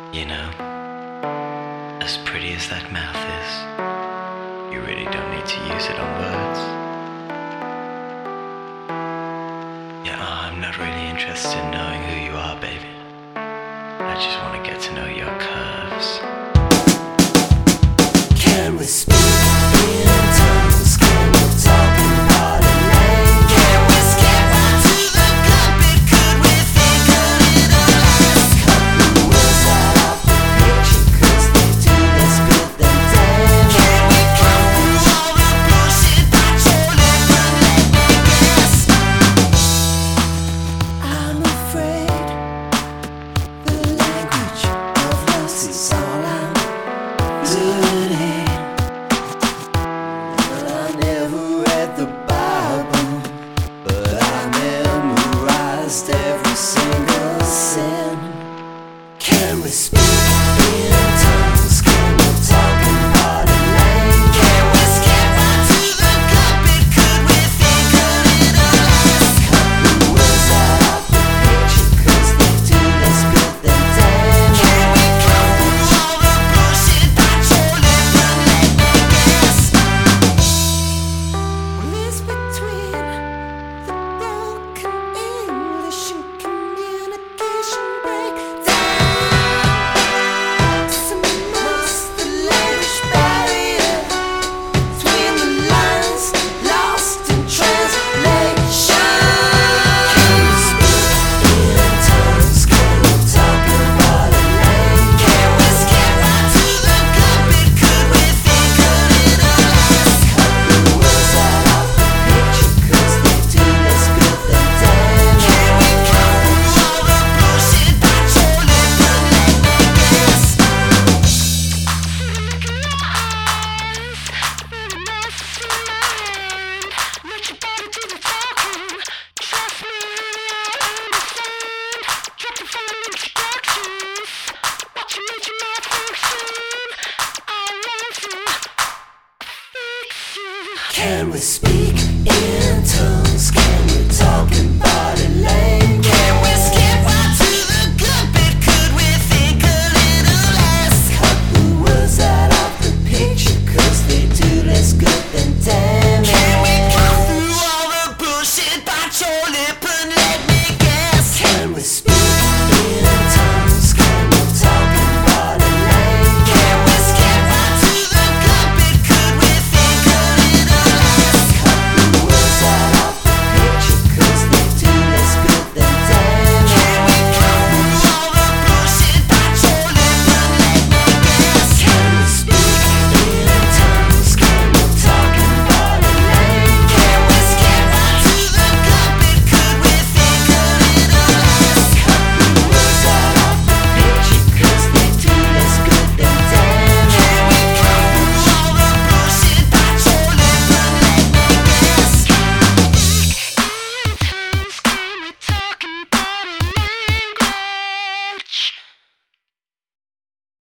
You know, as pretty as that mouth is, you really don't need to use it on words. Yeah, I'm not really interested in knowing who you are, baby. I just want to get to know your curves. Can we speak in tongues? Can we talk in body language? Can we skip right to the carpet? Could we think a little less? Cut the words out of the picture, 'cause they do less good than damage. Can we cut through all the bullshit that you're living? Let me guess. I'm afraid the language of lust is all I'm learning. I never read the Bible, but I memorized every single sin. Can we speak in tongues? Can we talk in body language? Can we skip right to the carpet? Could we think a little less? Cut the words out of the picture, 'cause they do less good than damage. Can we cut through all the bullshit that you're living? Let me guess. It's between the broken English and communication breakdown. Submerge the language barrier between the lines, lost in translation. Can we speak in tongues? Can we talk in body language? Can we skip right to the carpet? Could we think a little less? Cut the words out of the picture, 'cause they do less good than damage. Can we cut through all the bullshit that you're living? Let me guess. Let your body do the talking. Trust me, I understand. Drop the final introductions. Watch you make your mouth function. I want to fix you. Can we speak in tongues? Can we talk in